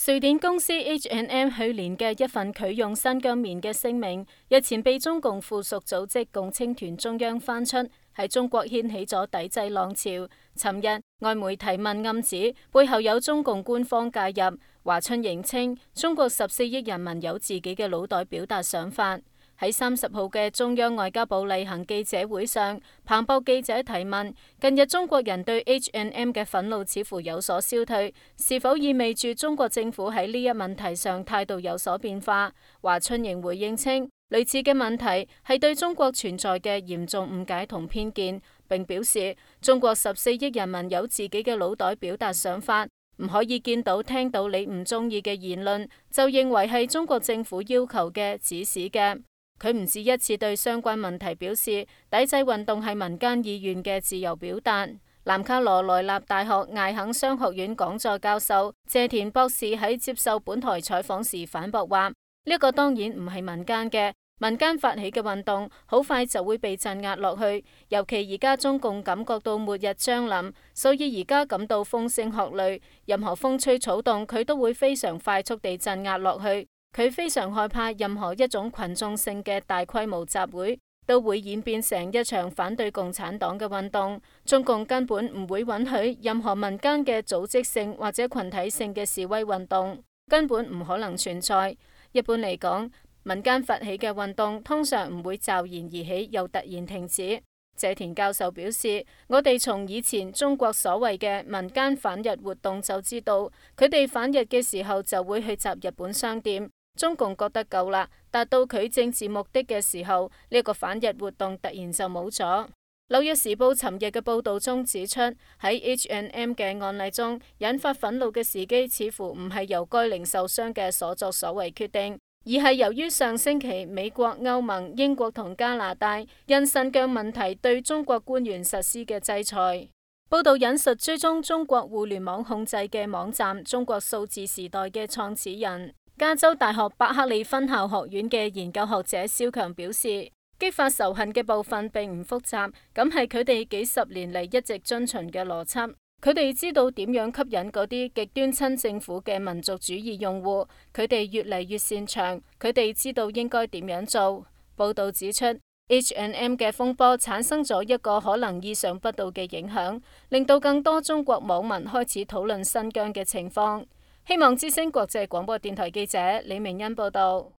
瑞典公司 H&M 去年嘅一份拒用新疆棉嘅聲明，日前被中共附屬組織共青團中央翻出，喺中國掀起咗抵制浪潮。尋日，外媒提問暗指背後有中共官方介入。華春瑩稱，中國14億人民有自己嘅腦袋表達想法。喺30號嘅中央外交部例行記者會上，彭博記者提問：近日中國人對 H&M 嘅憤怒似乎有所消退，是否意味住中國政府喺呢一問題上態度有所變化？華春瑩回應稱，類似嘅問題係對中國存在嘅嚴重誤解同偏見，並表示中國14億人民有自己嘅腦袋表達想法，唔可以見到聽到你唔中意嘅言論就認為係中國政府要求嘅指使嘅。佢唔止一次對相關問題表示，抵制運動係民間意願嘅自由表達。南卡羅來納大學艾肯商學院講座教授謝田博士喺接受本台採訪時反駁話：呢個當然唔係民間嘅，民間發起嘅運動好快就會被鎮壓落去。尤其而家中共感覺到末日將臨，所以而家感到風聲鶴唳，任何風吹草動佢都會非常快速地鎮壓落去。佢非常害怕任何一種群眾性嘅大規模集會都會演變成一場反對共產黨嘅運動。中共根本唔會允許任何民間嘅組織性或者群體性嘅示威運動，根本唔可能存在。一般嚟講，民間發起嘅運動通常唔會驟然而起又突然停止。謝田教授表示，我哋從以前中國所謂嘅民間反日活動就知道，佢哋反日嘅時候就會去襲日本商店。中共覺得夠啦，達到佢政治目的嘅時候，呢個反日活動突然就冇咗。紐約時報尋日嘅報道中指出，喺 H&M 嘅案例中，引發憤怒嘅時機似乎唔係由該零售商嘅所作所為決定，而係由於上星期美國、歐盟、英國同加拿大因新疆問題對中國官員實施嘅制裁。報道引述追蹤中國互聯網控制嘅網站中國數字時代嘅創始人，加州大學伯克利分校學院嘅研究學者蕭強表示，激發仇恨嘅部分並唔複雜，咁係佢哋幾十年嚟一直遵循嘅邏輯。佢哋知道點樣吸引嗰啲極端親政府嘅民族主義用戶，佢哋越嚟越擅長，佢哋知道應該點樣做。報道指出，H&M 嘅風波產生咗一個可能意想不到嘅影響，令到更多中國網民開始討論新疆嘅情況。希望之聲國際廣播電台記者李明恩報道。